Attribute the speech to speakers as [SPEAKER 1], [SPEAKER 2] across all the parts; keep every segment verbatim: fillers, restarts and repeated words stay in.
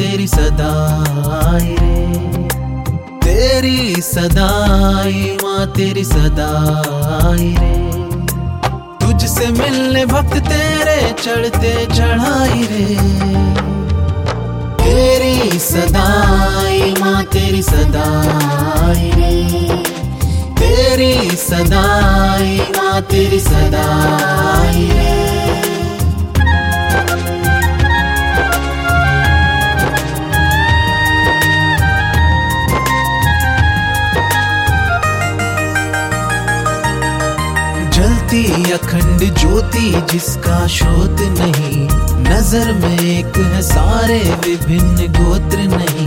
[SPEAKER 1] तेरी सदाई रे, तेरी सदाई माँ तेरी सदाई रे। तुझसे मिलने वक्त तेरे चढ़ते चढ़ाई रे, तेरी सदाई माँ तेरी सदाई रे, तेरी सदाई माँ तेरी सदाई रे। जलती अखंड ज्योति जिसका शोध नहीं, नजर में एक है सारे विभिन्न गोत्र नहीं।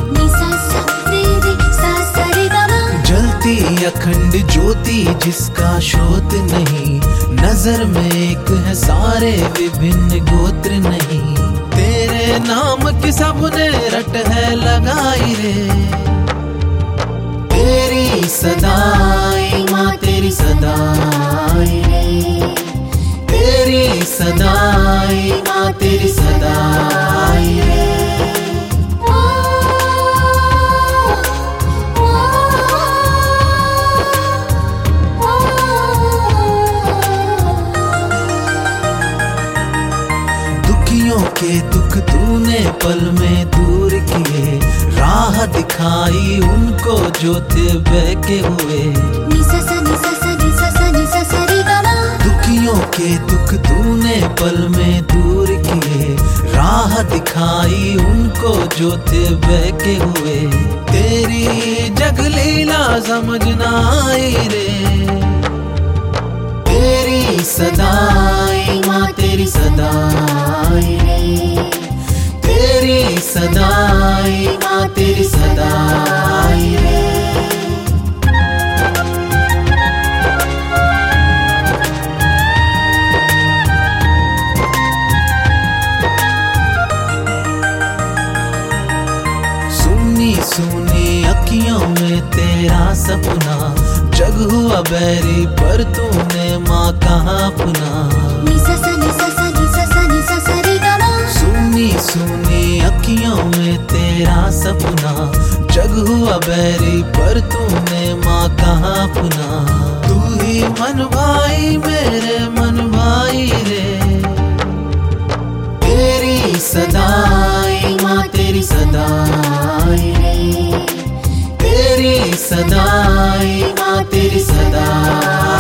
[SPEAKER 1] जलती अखंड ज्योति जिसका शोध नहीं, नजर में एक है सारे विभिन्न गोत्र नहीं। तेरे नाम की सबने रट है लगाई रे, तेरी सदाई माँ तेरी सदाई रे, तेरी सदाई माँ तेरी सदाई रे। दुखियों के दुख तूने पल में दूर किए, राह दिखाई उनको जो थे बहके हुए। दुखियों के दुख तूने पल में दूर किए, राह दिखाई उनको जो थे बहके हुए। तेरी जगलीला समझ ना आई रे, तेरी सदाई माँ तेरी सदाई रे, तेरी सदाई माँ तेरी सदाई रे। सुनी सुनी अखियों में तेरा सपना, जग हुआ बैरी पर तूने माँ कहाँ अपना। सुनी सुनी अखियों में तेरा सपना, जग हुआ बैरी पर तूने माँ कहाँ अपना। तू ही मन भाई मेरे मन भाई रे, तेरी सदाई माँ तेरी सदाई रे, तेरी सदाई माँ तेरी सदाई।